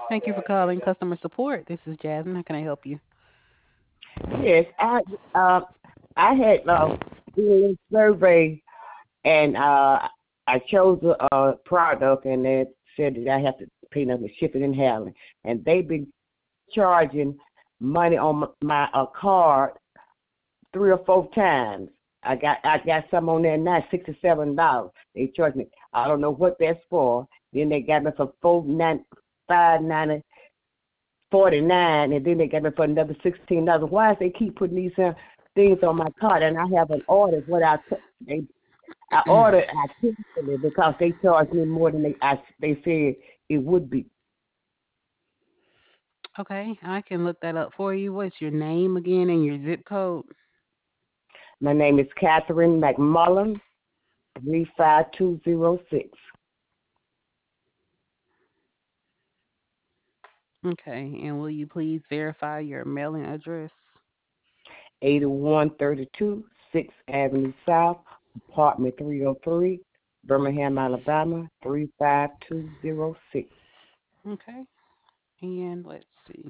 Thank you for calling customer support. This is Jasmine. How can I help you? Yes, uh I had did a survey and I chose a product and it said that I have to pay them for shipping and handling, and they've been charging money on my card 3 or 4 times. I got some on there now, $67. They charged me. I don't know what that's for. Then they got me for 5.49, and then they got me for another $16. Why is they keep putting these things on my card? And I have an order. What I ordered, I canceled it because they charged me more than they said it would be. Okay, I can look that up for you. What's your name again and your zip code? My name is Catherine McMullen, 35206. Okay, and will you please verify your mailing address? 8132 6th Avenue South, apartment 303, Birmingham, Alabama, 35206. Okay, and let's see.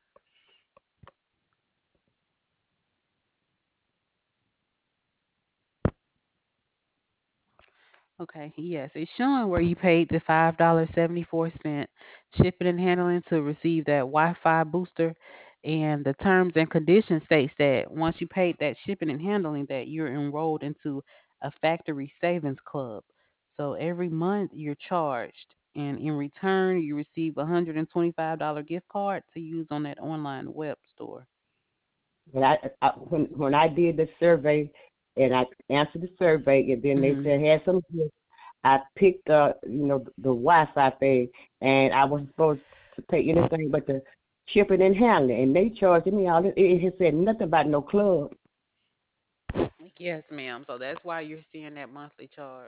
Okay, yes, it's showing where you paid the $5.74 shipping and handling to receive that Wi-Fi booster, and the terms and conditions states that once you paid that shipping and handling, that you're enrolled into a factory savings club. So every month you're charged, and in return you receive a $125 gift card to use on that online web store. When I did the survey and I answered the survey, and then they Hmm. said had some gifts, I picked the Wi-Fi thing, and I was supposed to pay anything but the shipping and handling, and they charged me all. It had said nothing about no club. Yes, ma'am. So that's why you're seeing that monthly charge.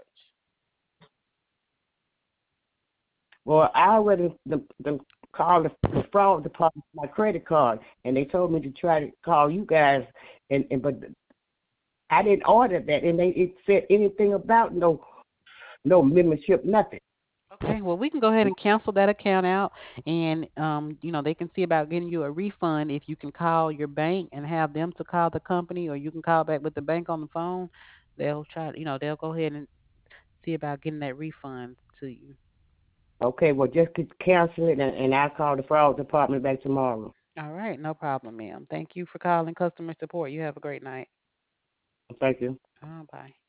Well, I already called the fraud department for my credit card, and they told me to try to call you guys, and but I didn't order that, and it said anything about no membership, nothing. Okay, well, we can go ahead and cancel that account out, and they can see about getting you a refund if you can call your bank and have them to call the company, or you can call back with the bank on the phone. They'll try, they'll go ahead and see about getting that refund to you. Okay, well, just cancel it, and I'll call the fraud department back tomorrow. All right, no problem, ma'am. Thank you for calling customer support. You have a great night. Thank you. Bye.